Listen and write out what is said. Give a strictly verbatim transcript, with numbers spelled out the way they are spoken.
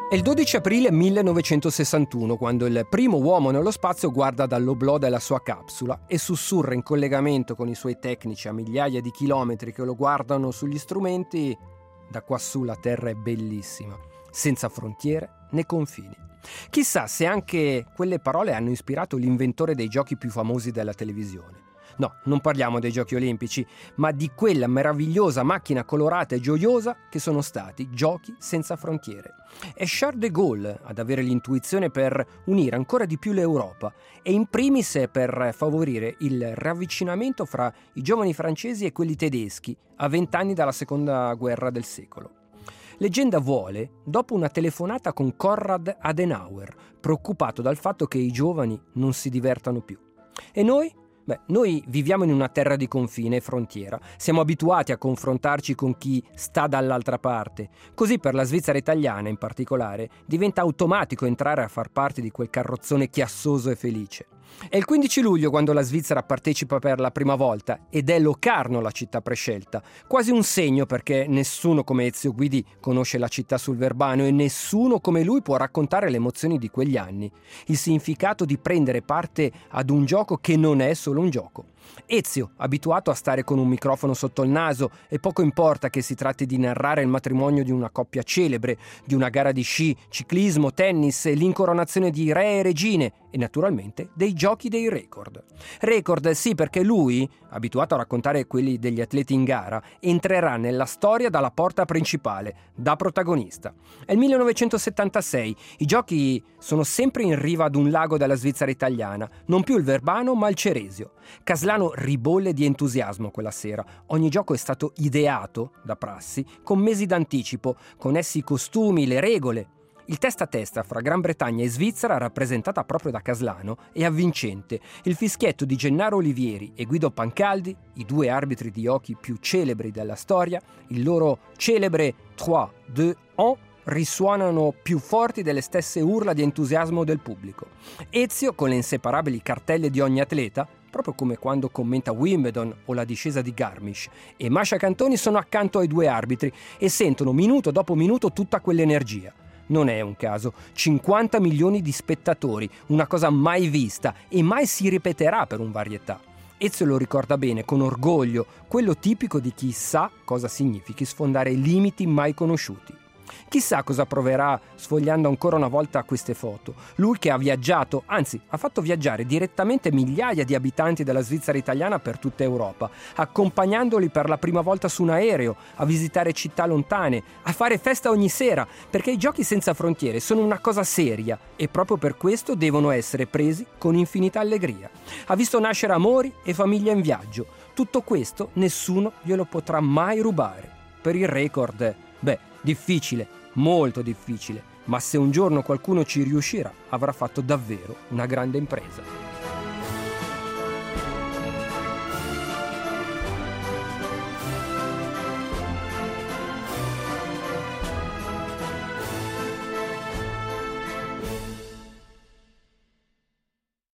È il dodici aprile millenovecentosessantuno quando il primo uomo nello spazio guarda dall'oblò della sua capsula e sussurra in collegamento con i suoi tecnici a migliaia di chilometri che lo guardano sugli strumenti: da quassù la Terra è bellissima, senza frontiere né confini. Chissà se anche quelle parole hanno ispirato l'inventore dei giochi più famosi della televisione. No, non parliamo dei giochi olimpici, ma di quella meravigliosa macchina colorata e gioiosa che sono stati giochi senza frontiere. È Charles de Gaulle ad avere l'intuizione per unire ancora di più l'Europa e in primis per favorire il ravvicinamento fra i giovani francesi e quelli tedeschi a vent'anni dalla seconda guerra del secolo. Leggenda vuole, dopo una telefonata con Konrad Adenauer, preoccupato dal fatto che i giovani non si divertano più. E noi? Beh, noi viviamo in una terra di confine e frontiera, siamo abituati a confrontarci con chi sta dall'altra parte. Così per la Svizzera italiana in particolare diventa automatico entrare a far parte di quel carrozzone chiassoso e felice. È il quindici luglio quando la Svizzera partecipa per la prima volta ed è Locarno la città prescelta, quasi un segno perché nessuno come Ezio Guidi conosce la città sul Verbano e nessuno come lui può raccontare le emozioni di quegli anni, il significato di prendere parte ad un gioco che non è solo un gioco. Ezio, abituato a stare con un microfono sotto il naso, e poco importa che si tratti di narrare il matrimonio di una coppia celebre, di una gara di sci, ciclismo, tennis, l'incoronazione di re e regine e naturalmente dei giochi dei record. Record sì, perché lui, abituato a raccontare quelli degli atleti in gara, entrerà nella storia dalla porta principale, da protagonista. È il millenovecentosettantasei, i giochi sono sempre in riva ad un lago della Svizzera italiana, non più il Verbano ma il Ceresio. Caslano ribolle di entusiasmo quella sera. Ogni gioco è stato ideato, da prassi, con mesi d'anticipo, con essi i costumi, le regole. Il testa a testa fra Gran Bretagna e Svizzera, rappresentata proprio da Caslano, è avvincente. Il fischietto di Gennaro Olivieri e Guido Pancaldi, i due arbitri di hockey più celebri della storia, il loro celebre tre, due, un, risuonano più forti delle stesse urla di entusiasmo del pubblico. Ezio, con le inseparabili cartelle di ogni atleta, proprio come quando commenta Wimbledon o la discesa di Garmisch, e Masha Cantoni sono accanto ai due arbitri e sentono minuto dopo minuto tutta quell'energia. Non è un caso, cinquanta milioni di spettatori, una cosa mai vista e mai si ripeterà per un varietà. Ezio lo ricorda bene, con orgoglio, quello tipico di chi sa cosa significhi sfondare limiti mai conosciuti. Chissà cosa proverà sfogliando ancora una volta queste foto. Lui che ha viaggiato, anzi ha fatto viaggiare direttamente migliaia di abitanti della Svizzera italiana per tutta Europa, accompagnandoli per la prima volta su un aereo, a visitare città lontane, a fare festa ogni sera, perché i giochi senza frontiere sono una cosa seria e proprio per questo devono essere presi con infinita allegria. Ha visto nascere amori e famiglie in viaggio. Tutto questo nessuno glielo potrà mai rubare. Per il record, beh, difficile, molto difficile, ma se un giorno qualcuno ci riuscirà, avrà fatto davvero una grande impresa.